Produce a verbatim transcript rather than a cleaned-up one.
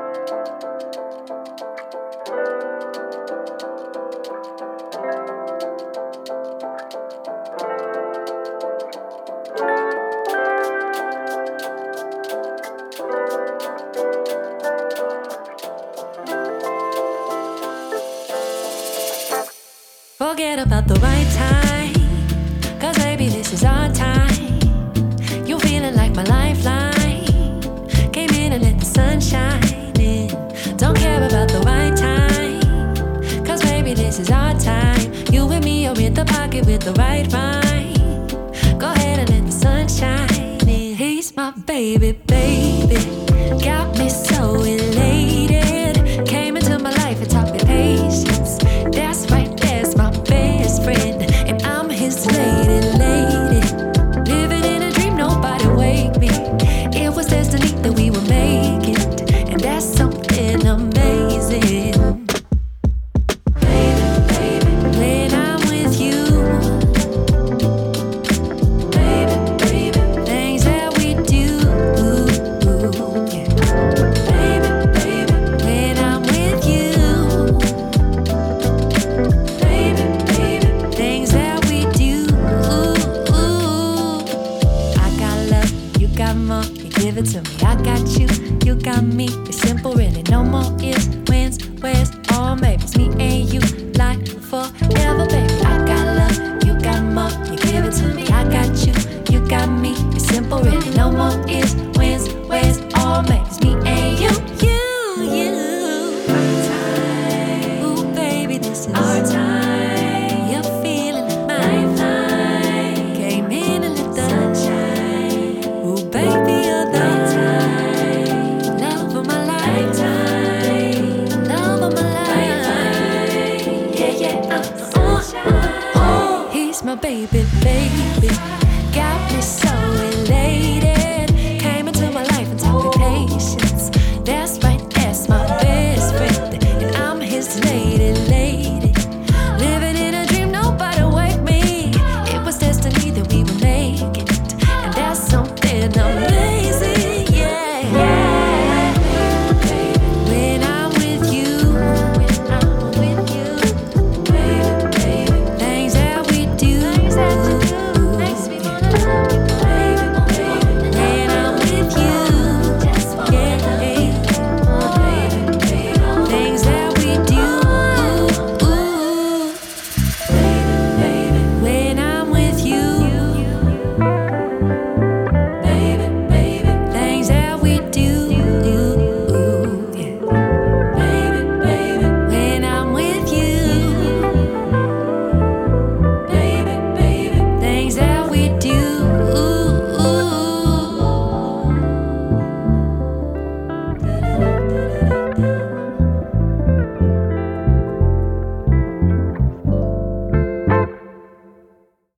Forget about the right time, 'cause baby this is our time. You're feeling like my lifeline. Came in and let the sun shine in. Don't care about the right time, 'cause baby this is our time. You and me are in the pocket with the right rhyme. Go ahead and let the sun shine in. He's my baby, baby. Got me so elated. Came into my life and taught me patience. That's right, that's my best friend, and I'm his lady, lady. Living in a dream, nobody wake me. It was destiny that we would make it, and that's something amazing. Baby, baby, when I'm with you, baby, baby, things that we do, yeah. Baby, baby, when I'm with you, baby, baby, things that we do. I got love, you got more, you give it to me. I got you, you got me. It's simple, really, no more ifs, whens, where's, or maybes. Me and you, like forever, baby. I got love, you got more, you give it to me. I got you, you got me. It's simple, really, no more ifs, whens, where's, or maybes. Me and you, you, you. Our time, ooh, baby, this is our time. You're feeling like my lifeline. Came in and lit the sunshine. Ooh, baby, you're the time. Love of my lifetime. Love of my life. Yeah, yeah, uh, uh, uh, uh. He's my baby, baby. Got me so